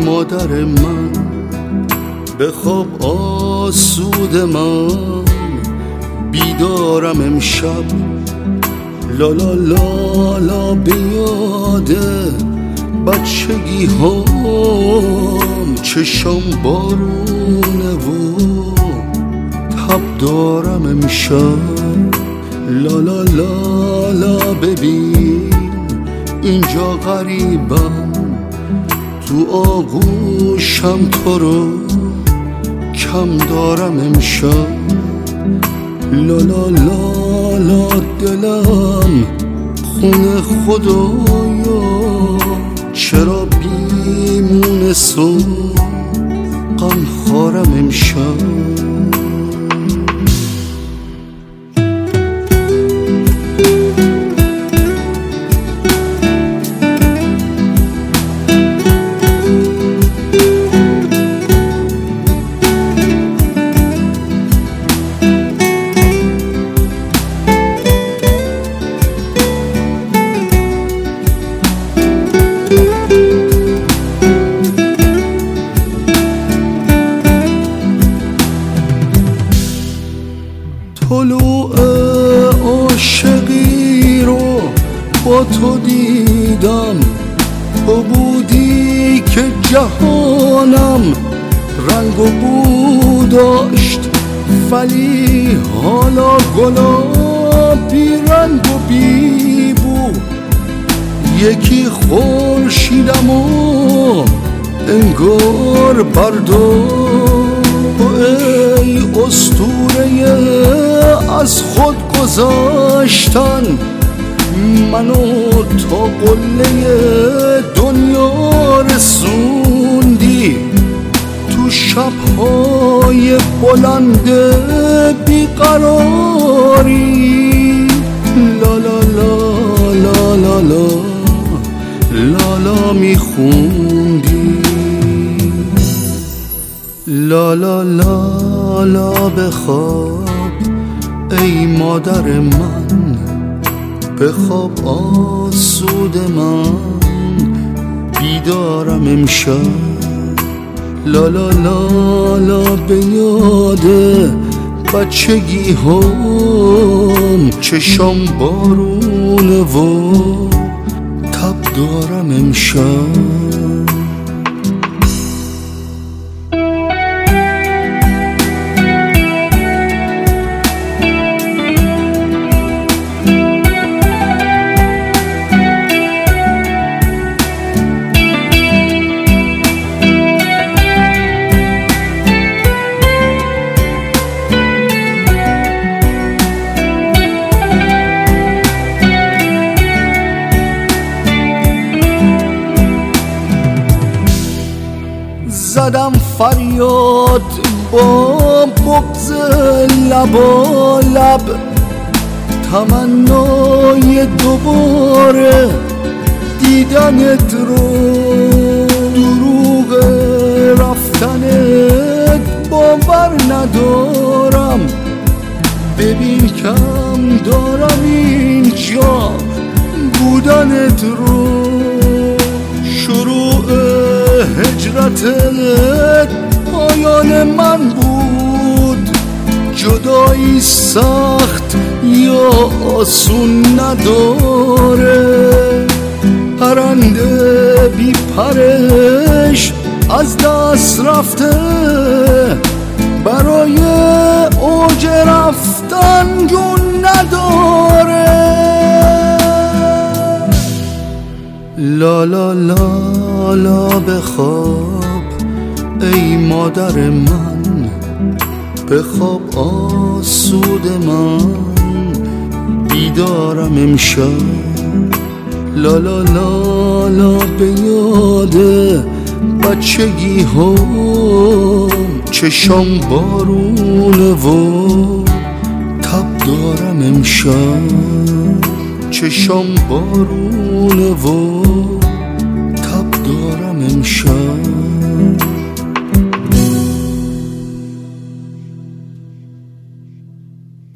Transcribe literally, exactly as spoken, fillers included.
مادر من، بخواب آسود من، بیدارم امشب. لالا لالا به یاد بچگی هام، چشام بارونه و تب دارم امشب. لالا لالا ببین اینجا غریبم، تو آغوشم تو رو کم دارم امشب. لالا لالا دلم خونه خدایا، چرا بیمونس و غم خارم امشب. طلوع عاشقی رو با تو دیدم، تو بودی که جهانم رنگ و بو داشت، ولی حالا گلا بی رنگ و بی بو. یکی خورشیدم و انگار برداشت، ای اسطوره از خود گذاشتن، منو تا قله دنیا رسوندی. تو شبهای بلند بیقراری، لالا لالا لالا لالا میخوندی. لالا لالا بخواب ای مادر من، بخواب آسود من، بیدارم امشب. لالا لالا به یاد بچگی هم، چشام بارونه و تب دارم امشب. زدم فریاد با بغض لبا لب، تمنای دوباره دیدنت رو. دروغ رفتنت باور ندارم، ببین کم دارم اینجا بودنت رو. شروع هجرتت پایان من بود، جدایی سخت یا آسون نداره. پرنده بی پرش از دست رفته، برای اوج رفتن جون نداره. لالا لالا بخواب ای مادر من، بخواب آسود من، بیدارم امشب. لالا لالا به یاد بچگی هم، چشام بارونه و تب دارم امشب. چشام بارونه و تب دارم امشب.